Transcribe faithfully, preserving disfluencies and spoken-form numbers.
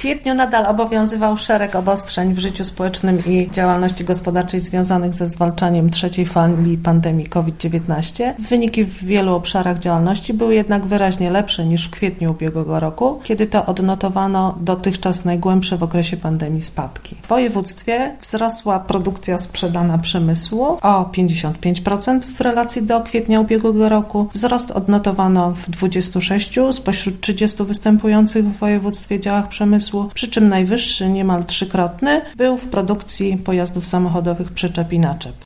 kwietniu nadal obowiązywał szereg obostrzeń w życiu społecznym i działalności gospodarczej związanych ze zwalczaniem trzeciej fali pandemii COVID dziewiętnaście. Wyniki w wielu obszarach działalności były jednak wyraźnie lepsze niż w kwietniu ubiegłego roku, kiedy to odnotowano dotychczas najgłębsze w okresie pandemii spadki. W województwie wzrosła produkcja sprzedana przemysłu o pięćdziesiąt pięć procent w relacji do kwietnia ubiegłego roku. Wzrost odnotowano w dwudziestu sześciu spośród trzydziestu występujących w województwie działach przemysłu, przy czym najwyższy, niemal trzykrotny, był w produkcji pojazdów samochodowych przyczep i naczep.